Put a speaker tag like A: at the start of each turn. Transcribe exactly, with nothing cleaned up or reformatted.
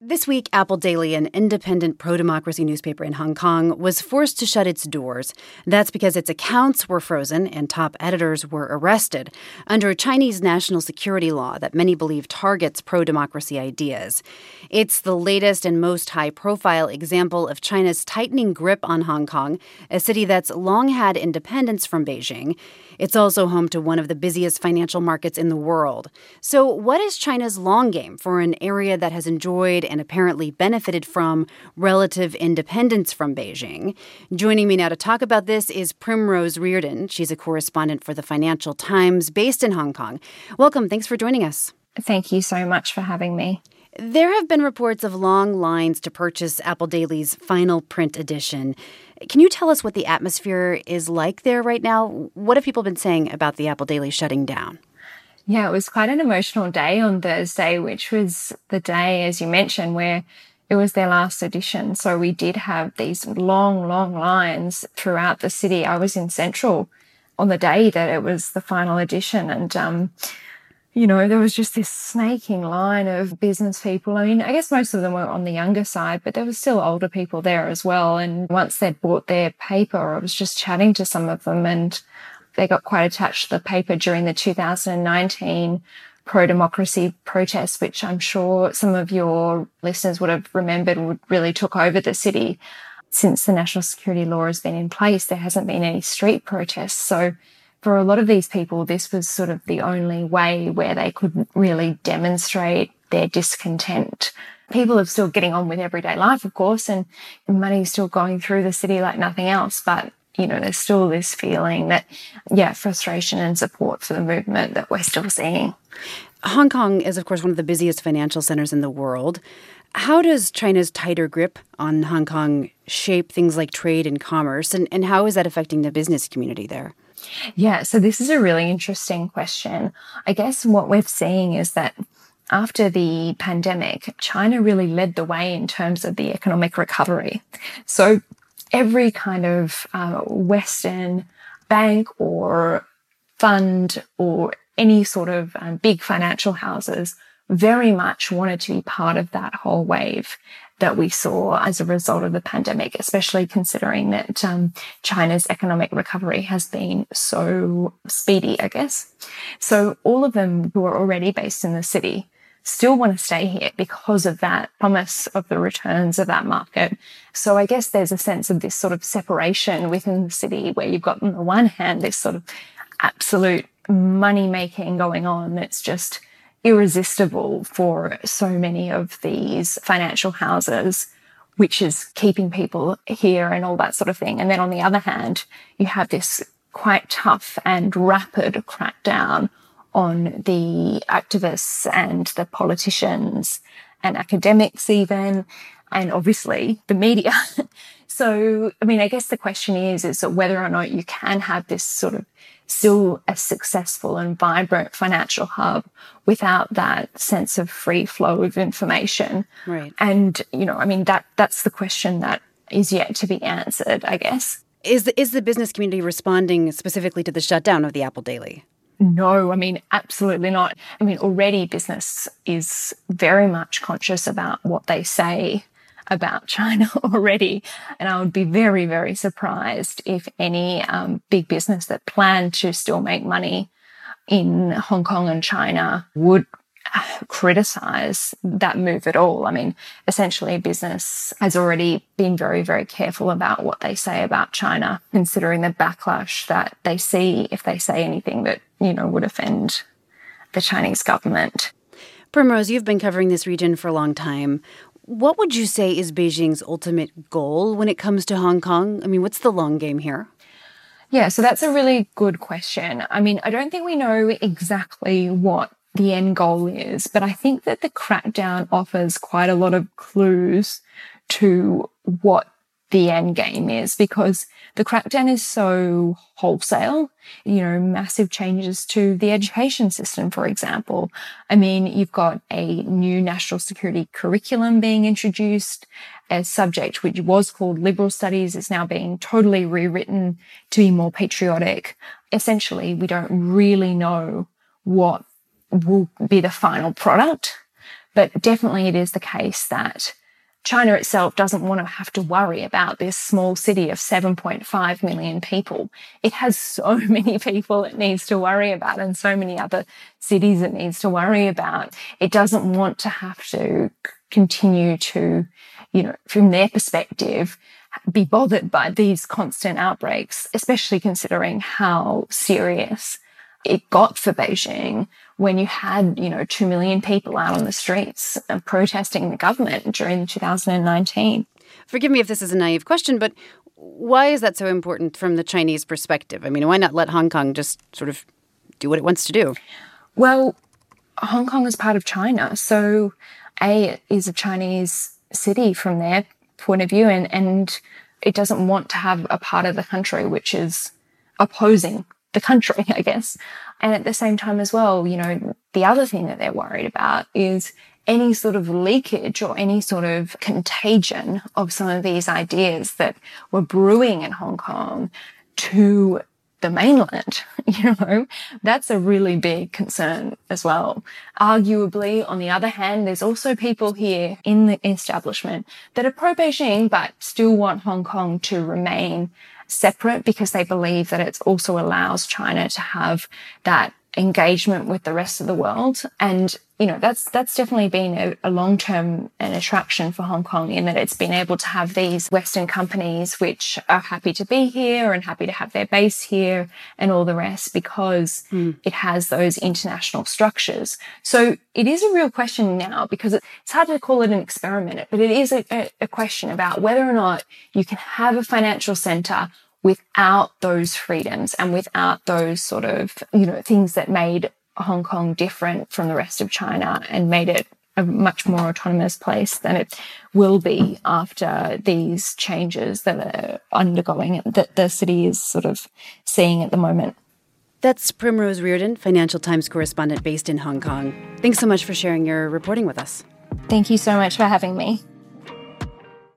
A: This week, Apple Daily, an independent pro-democracy newspaper in Hong Kong, was forced to shut its doors. That's because its accounts were frozen and top editors were arrested under a Chinese national security law that many believe targets pro-democracy ideas. It's the latest and most high-profile example of China's tightening grip on Hong Kong, a city that's long had independence from Beijing. It's also home to one of the busiest financial markets in the world. So what is China's long game for an area that has enjoyed and apparently benefited from relative independence from Beijing? Joining me now to talk about this is Primrose Reardon. She's a correspondent for the Financial Times based in Hong Kong. Welcome. Thanks for joining us.
B: Thank you so much for having me.
A: There have been reports of long lines to purchase Apple Daily's final print edition. Can you tell us what the atmosphere is like there right now? What have people been saying about the Apple Daily shutting down?
B: Yeah, it was quite an emotional day on Thursday, which was the day, as you mentioned, where it was their last edition. So we did have these long, long lines throughout the city. I was in Central on the day that it was the final edition, and um, you know, there was just this snaking line of business people. I mean, I guess most of them were on the younger side, but there were still older people there as well. And once they'd bought their paper, I was just chatting to some of them, and they got quite attached to the paper during the two thousand nineteen pro-democracy protests, which I'm sure some of your listeners would have remembered would really took over the city. Since the national security law has been in place, there hasn't been any street protests. So for a lot of these people, this was sort of the only way where they could really demonstrate their discontent. People are still getting on with everyday life, of course, and money's still going through the city like nothing else. But, you know, there's still this feeling that, yeah, frustration and support for the movement that we're still seeing.
A: Hong Kong is, of course, one of the busiest financial centers in the world. How does China's tighter grip on Hong Kong shape things like trade and commerce, and, and how is that affecting the business community there?
B: Yeah, so this is a really interesting question. I guess what we're seeing is that after the pandemic, China really led the way in terms of the economic recovery. So every kind of uh, Western bank or fund or any sort of um, big financial houses very much wanted to be part of that whole wave that we saw as a result of the pandemic, especially considering that um, China's economic recovery has been so speedy, I guess. So all of them who are already based in the city still want to stay here because of that promise of the returns of that market. So I guess there's a sense of this sort of separation within the city where you've got, on the one hand, this sort of absolute money making going on that's just irresistible for so many of these financial houses, which is keeping people here and all that sort of thing. And then on the other hand, you have this quite tough and rapid crackdown on the activists and the politicians and academics even, and obviously the media. So, I mean, I guess the question is, is that whether or not you can have this sort of still a successful and vibrant financial hub without that sense of free flow of information.
A: Right.
B: And, you know, I mean, that that's the question that is yet to be answered, I guess.
A: Is the, is the business community responding specifically to the shutdown of the Apple Daily?
B: No, I mean, absolutely not. I mean, already business is very much conscious about what they say about China already. And I would be very, very surprised if any um, big business that planned to still make money in Hong Kong and China would criticize that move at all. I mean, essentially business has already been very, very careful about what they say about China, considering the backlash that they see if they say anything that, you know, would offend the Chinese government.
A: Primrose, you've been covering this region for a long time. What would you say is Beijing's ultimate goal when it comes to Hong Kong? I mean, what's the long game here?
B: Yeah, so that's a really good question. I mean, I don't think we know exactly what the end goal is, but I think that the crackdown offers quite a lot of clues to what the end game is, because the crackdown is so wholesale, you know, massive changes to the education system, for example. I mean, you've got a new national security curriculum being introduced. A subject which was called liberal studies is now being totally rewritten to be more patriotic. Essentially, we don't really know what will be the final product, But definitely it is the case that China itself doesn't want to have to worry about this small city of seven point five million people. It has so many people it needs to worry about and so many other cities it needs to worry about. It doesn't want to have to continue to, you know, from their perspective, be bothered by these constant outbreaks, especially considering how serious it got for Beijing when you had, you know, two million people out on the streets protesting the government during two thousand nineteen.
A: Forgive me if this is a naive question, but why is that so important from the Chinese perspective? I mean, why not let Hong Kong just sort of do what it wants to do?
B: Well, Hong Kong is part of China, so A, it is a Chinese city from their point of view, and, and it doesn't want to have a part of the country which is opposing the country, I guess. And at the same time as well, you know, the other thing that they're worried about is any sort of leakage or any sort of contagion of some of these ideas that were brewing in Hong Kong to the mainland. You know, that's a really big concern as well. Arguably, on the other hand, there's also people here in the establishment that are pro-Beijing but still want Hong Kong to remain separate because they believe that it also allows China to have that engagement with the rest of the world. And, you know, that's that's definitely been a, a long-term an attraction for Hong Kong in that it's been able to have these Western companies which are happy to be here and happy to have their base here and all the rest because mm. it has those international structures. So it is a real question now because it's hard to call it an experiment, but it is a, a, a question about whether or not you can have a financial center without those freedoms and without those sort of, you know, things that made Hong Kong different from the rest of China and made it a much more autonomous place than it will be after these changes that are undergoing, that the city is sort of seeing at the moment.
A: That's Primrose Reardon, Financial Times correspondent based in Hong Kong. Thanks so much for sharing your reporting with us.
B: Thank you so much for having me.